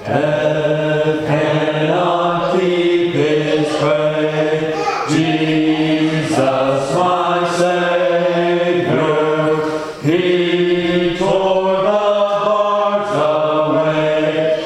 Death cannot keep its prey. Jesus, my Savior, He tore the bars away.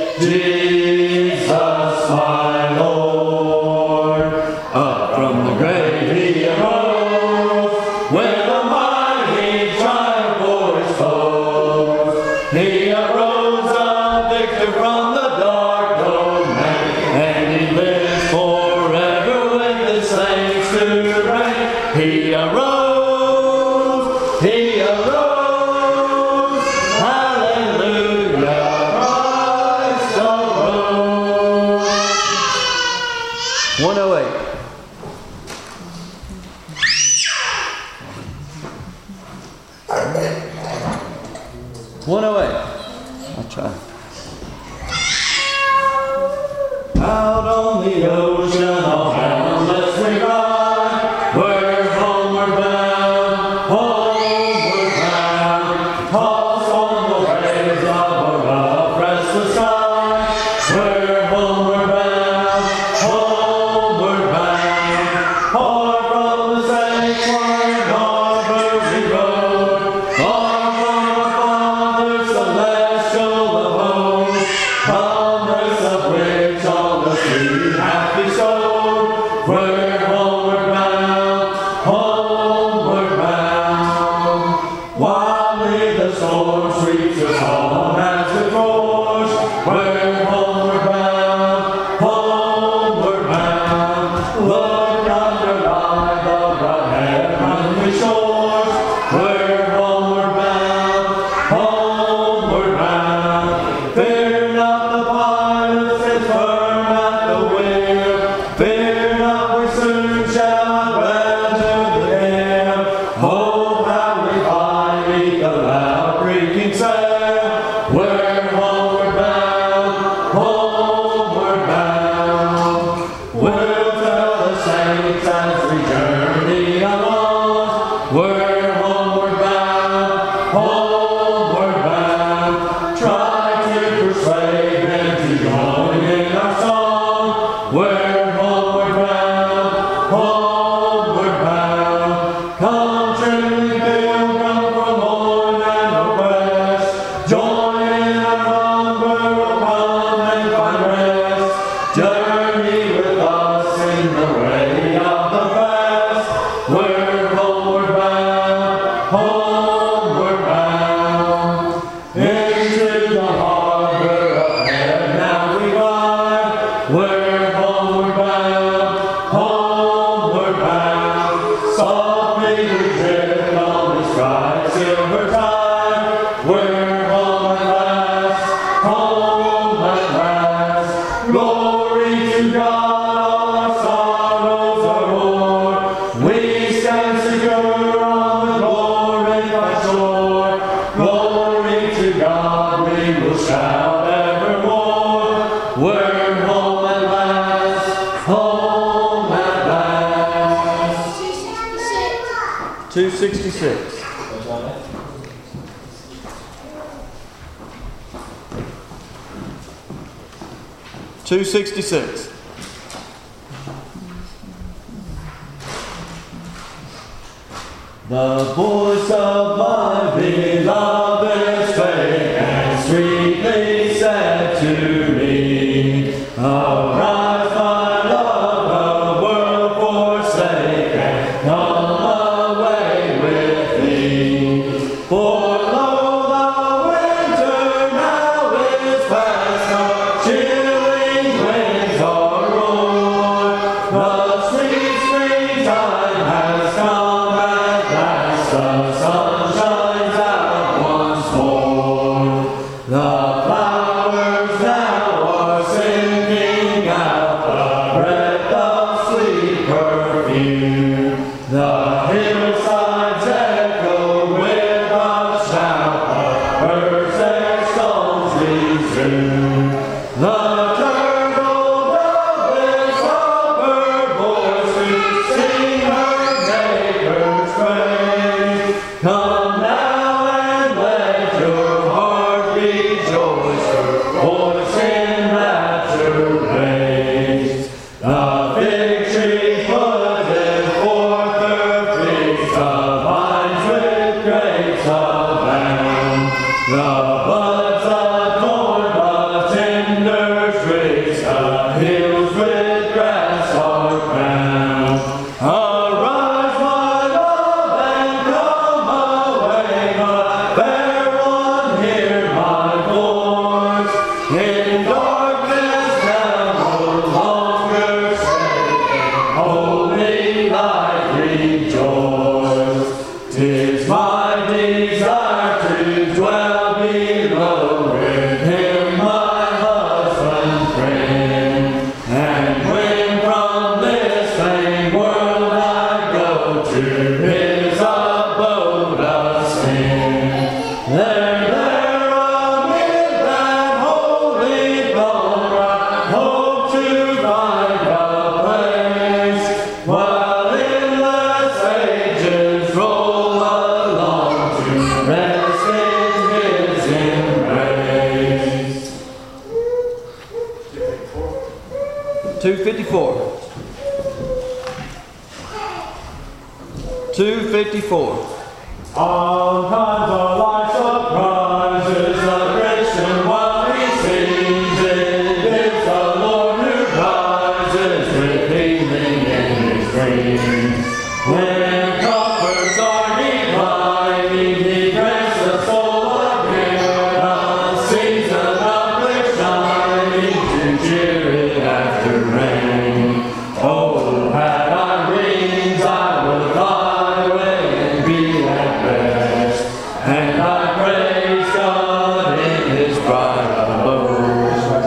Jesus, my Lord, up from the grave He arose with a mighty triumph for His foes. He arose a victor from the dark domain, and He lives forever with the saints to reign. He arose, He arose, hallelujah, Christ arose. 108. I'll try. Out on the ocean, all boundless we ride. We're homeward bound, tossed on the waves of a rough, restless sky. We're homeward bound, far from the sanctuary harbor we rode, far from our Father's celestial abode. Commerce of which all the sea hath bestowed. We're homeward bound. Wildly the storm sweeps us on as it roars. We're homeward bound. Look yonder lie the bright heavenly shores. We're homeward bound. Fear not the pilot sits firm at the wheel. Fear not, we soon shall dwell to the gale. Oh, how we fly 'neath the loud creaking sail. We're homeward bound. We'll tell the saints as we journey along. We're homeward bound. Try to persuade them to join in our song. We're homeward bound. Come trembling pilgrim from morn and west. Join in our number, come and find rest. Journey with us in the way of the best. We're homeward bound. Into the harbor of heaven now we ride. We're homeward bound. Softly we drift on this bright silver tide. We're home at last. Glory to God, all our sorrows are o'er. We stand secure on the glorified shore. Glory to God, we will shout evermore. We're home at last. 266. The voice of my beloved spake and sweetly said to me, arise, my love, the world forsake, and come away with me. For lo, the winter now is past, the chilling winds are roared. The sweet springtime has come at last, the sun shines out once more. The flowers now are singing out. 254. All kinds of life surprises, the Christian while he sings it. It's the Lord who rises with healing in his dreams. When comforts are declining, he grants the soul again a season of clear shining to cheer it after rain. Oh, had I wings, I would fly away and be at rest. And I praise God in his bright abode.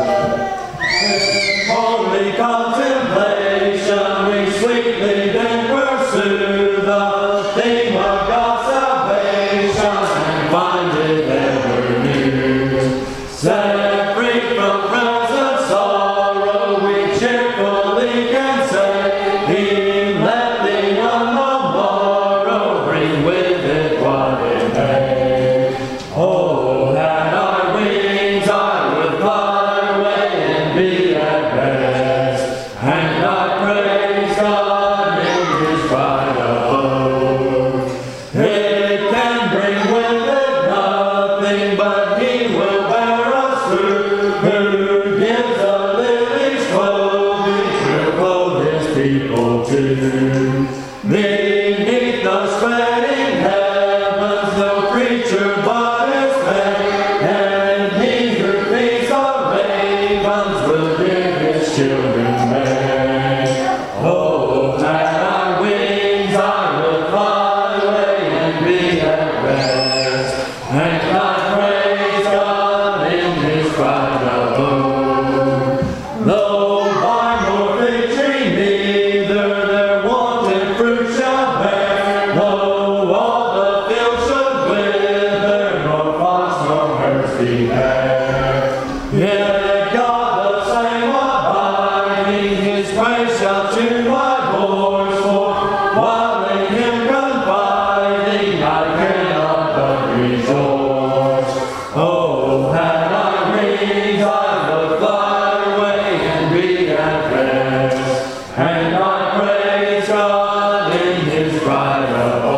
In holy contemplation, we sweetly then pursue the theme of God's salvation and find it ever new. Set free from present sorrow, we cheerfully can say, He let the unknown morrow bring with it what it may. Oh, had I wings, I would fly away and be at rest. And I praise God in his bright abode. It can bring with it nothing, but he will bear us through. Who gives the lilies clothing, will clothe his people too. Beneath the spreading heavens, no creature but is fed, and he who feeds the ravens will give his children bread. Oh, had I wings, I would fly away and be at rest, and I praise God in his bright abode. Though vine nor fig tree neither their wanted fruit shall bear, though all the field should wither, nor flocks nor herds be there, yet God the same abiding, his praise shall tune my voice, for while in him confiding, I cannot but rejoice. Oh, had I wings, I would fly away and be at rest, and I praise God in his bright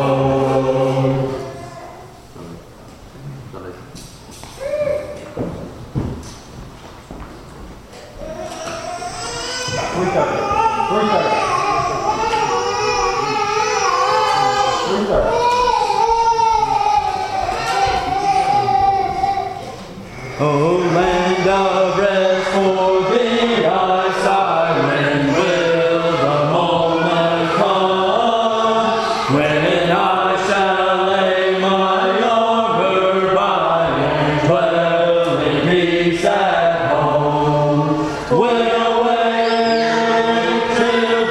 abode. O land of rest, for thee I sigh. When will the moment come when I shall lay my armor by and dwell in peace at home? Will awake till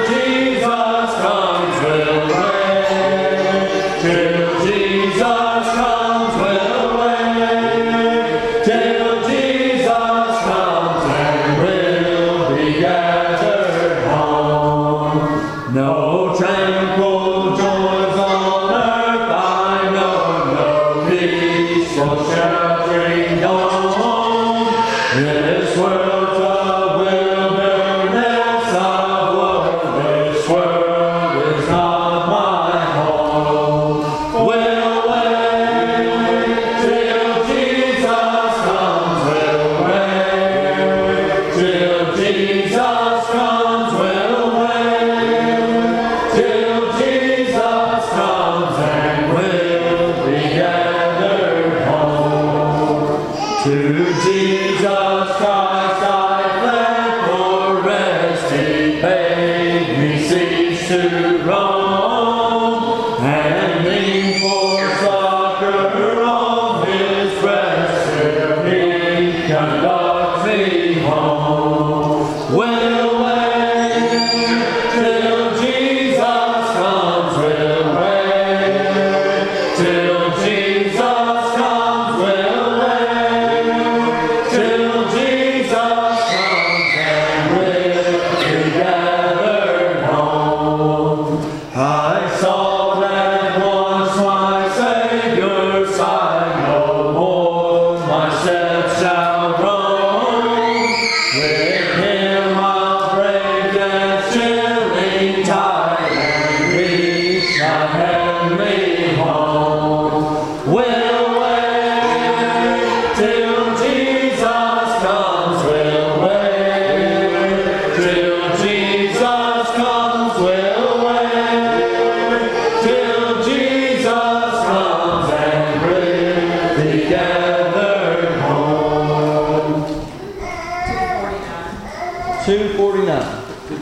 249.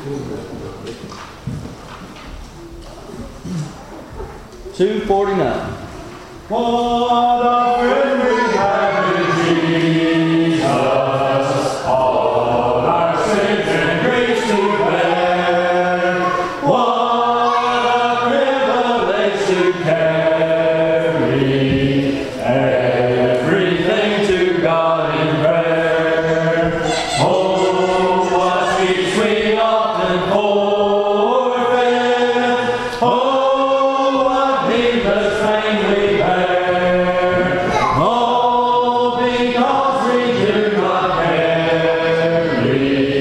What a friend we have in Jesus, all our sins and griefs to bear. What a privilege to carry everything to God in prayer. Oh, what speech we often forfeit. Oh, what needless pain we bear. Oh, because we do not carry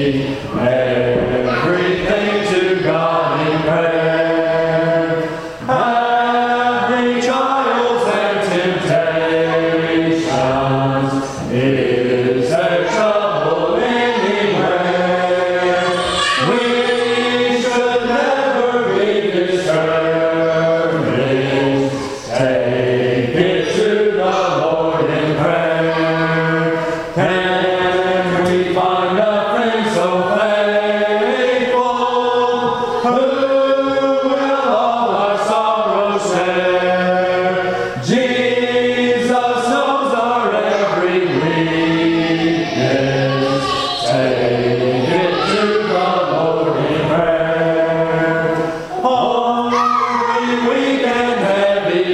everything to God in prayer. Having trials and temptations, is there trouble anywhere? We should never be discouraged. Take it to the Lord in prayer. Can we find a friend so faithful, who will all our sorrows share? Jesus knows our every weakness. Take it to the Lord in prayer. Only weak and heavy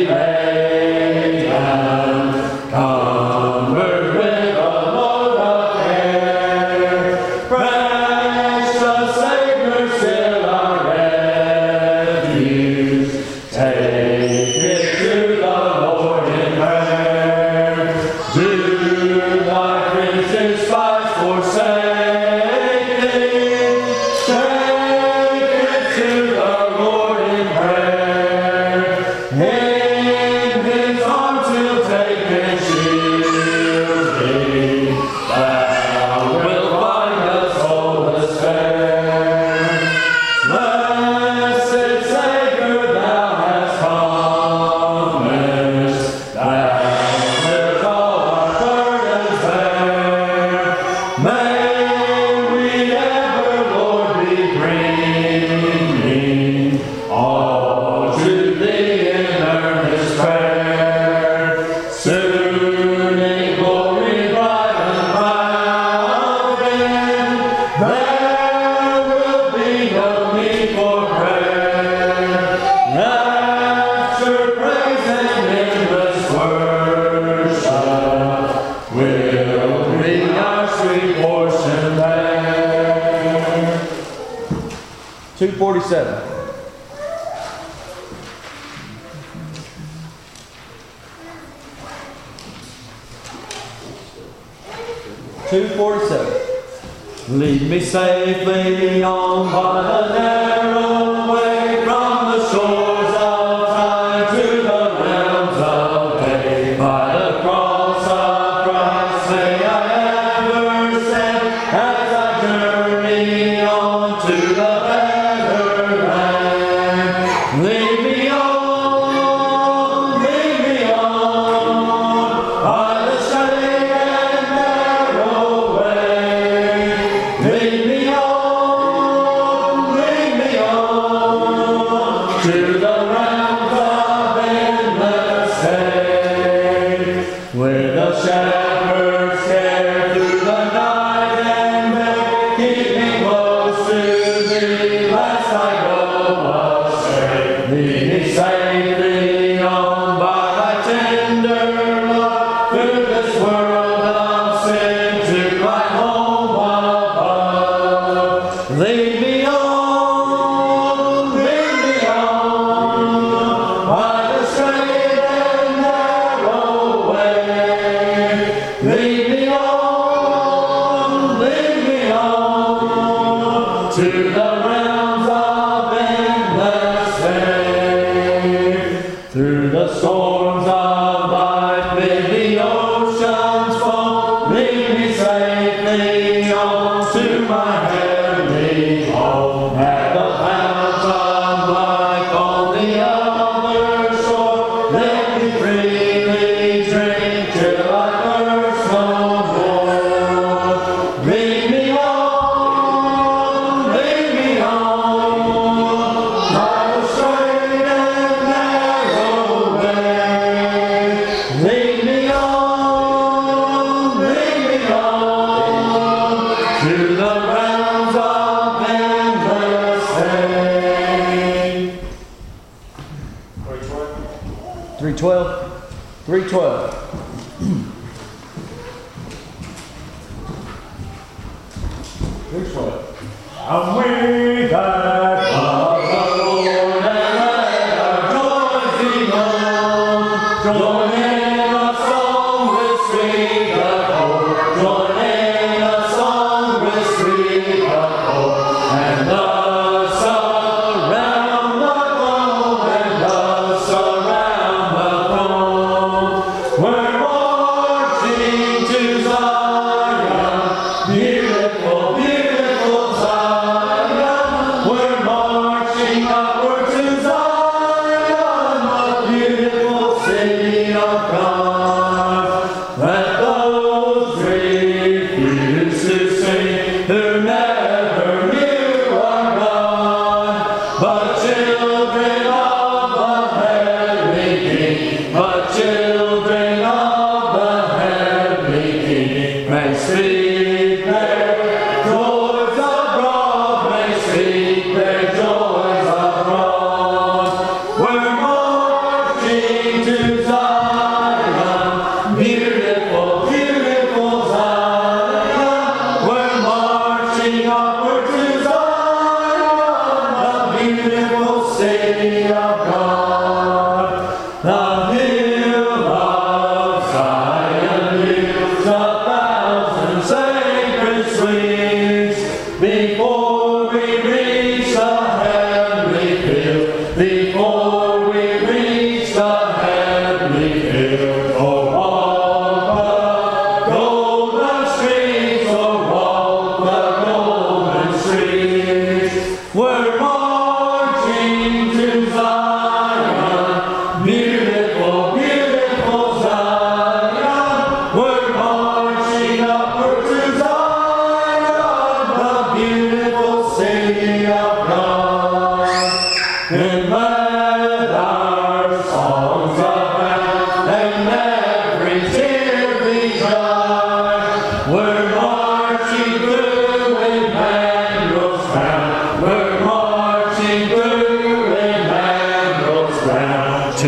laden, covered with a load of care. Precious Savior, still our refuge. Take it to the Lord in prayer. Do thy friends despise, forsake thee? Take it to the Lord in prayer. In his arms he'll take and shield thee. Thou wilt find a soulless fair. Blessed Savior, thou hast promised, thou wilt all our burdens bear. May we ever, Lord, be bringing all to thee in earnest prayer. Soon in glory bright and crowning, there will be no need for prayer. Rapture, praise, and endless worship will be our sweet portion there. 247. Lead me safely on by the narrow way from the shores of time to the realms of day. By the cross of Christ may I ever stand as I journey on to the better land. Lead me on by the straight and narrow way. Lead me on to the realms of endless day. With a shepherd's care through the night and day, keep me close to thee, lest I go astray. Lead me safely on by thy tender love, through this world of sin to my home above. Lead me on by the straight and narrow way. Lead me on to the realms of endless day. Through the storms of life, bid the oceans fall. Lead me safely on to my heavenly home. At the fountains of life on the other shore, let me freely drink till I thirst no more. Lead me on 312. 312. And we that love the Lord and let our joys be known. Join in a song with sweet accord. Join in a song with sweet accord. And thus around the throne, and thus around the throne. We're marching to Zion, beautiful, beautiful Zion. We're marching upward to Zion, the beautiful city of God. Let those refuse to sing who never knew our God, but children of the heavenly King, but children of the heavenly King, may speak their joys abroad, may speak their joys abroad. We're marching to Zion, beautiful, beautiful Zion. We're marching upward to Zion, the beautiful city of God. The hill of Zion lifts a thousand sacred swings before we reach the heavenly field, before we reach the heavenly field. Oh, walk the golden streets, oh, walk the golden streets. We're marching to Zion, beautiful, beautiful Zion. We're marching upward to Zion, the beautiful city of God. And let our songs abound, and every tear be dry. We're marching through Emmanuel's ground. We're marching through Emmanuel's ground to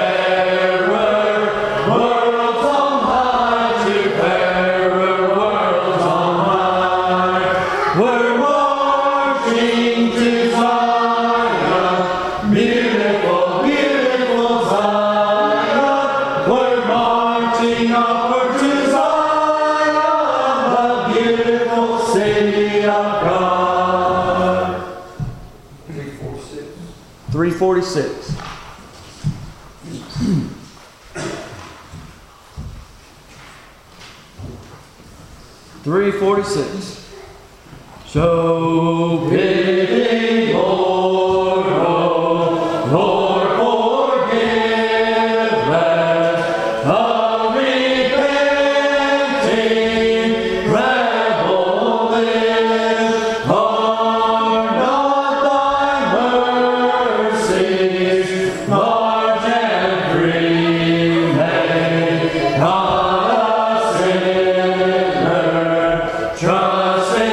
fairer worlds on high, to fairer worlds on high. We're marching to Zion, beautiful, beautiful Zion. We're marching upward to Zion, the beautiful city of God. 346. 346. So pity, Lord, oh, Lord, forgive us of repenting rebel live. Are not thy mercies large and free? May not a sinner trust in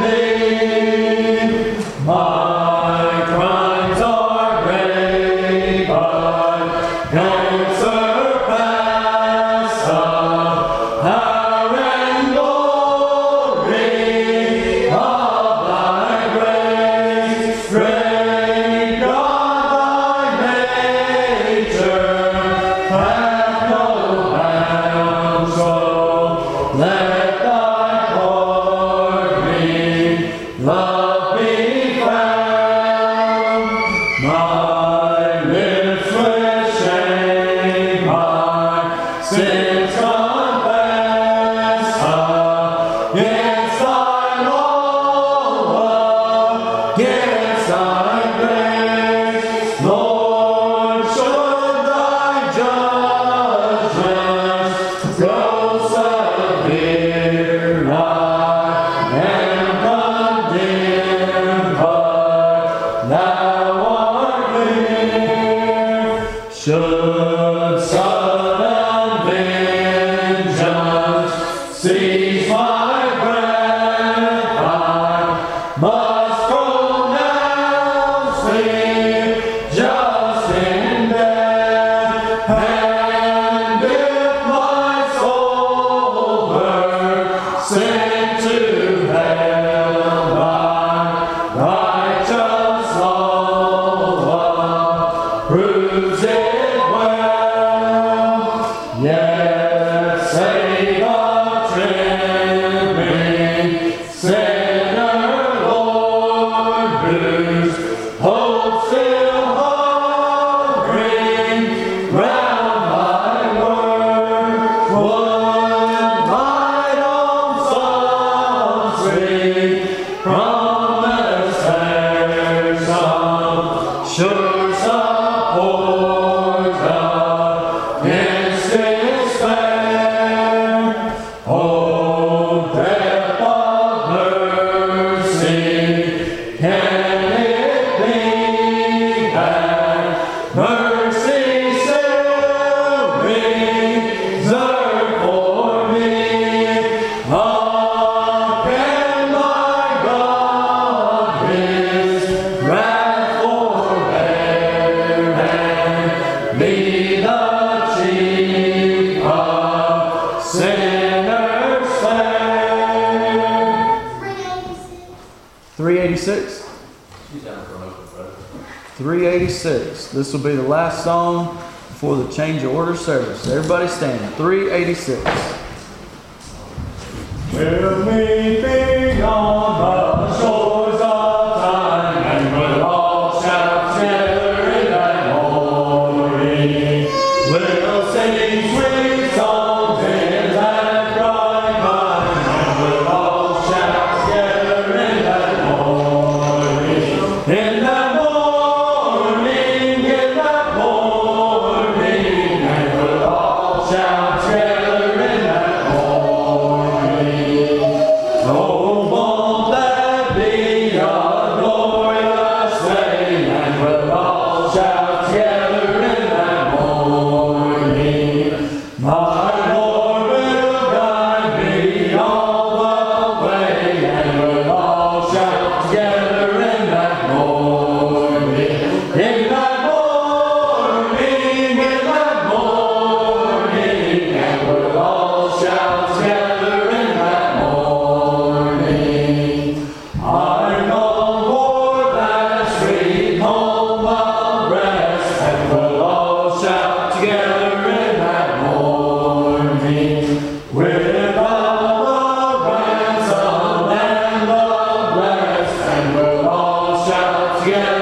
thee. My crimes are great, but don't surpass the power and glory of thy grace. Great God, thy nature hath no bounds, so let thy pardoning love be found. My lips with shame my sins confess, against thy law, against thy grace. Lord, should thy judgments grow severe, I am condemned, but thou art near. Should sudden vengeance seize my breath, I must pronounce thee just in death. from the station, sure support against despair. Oh, breath of mercy, can it be that mercy still reserved for me? How can my God His wrath forbear and be the chief of sinners fair? 386? 386. This will be the last song before the change of order service. Everybody stand. 386. We'll meet beyond the shores of time, and we'll all shout together in that glory. We'll sing sweet songs in that bright mind, and we'll all shout together in that glory. In that morning, and we'll all shout together in that morning. Oh, won't that be a glorious day? And we'll all shout together in that morning. My Lord will guide me all the way, and we'll all shout together in that morning. In that morning, and we'll all shout together in that morning. I'm gone for that sweet home of rest, and we'll all shout together in that morning. Without the ransom and the blessed, and we'll all shout together.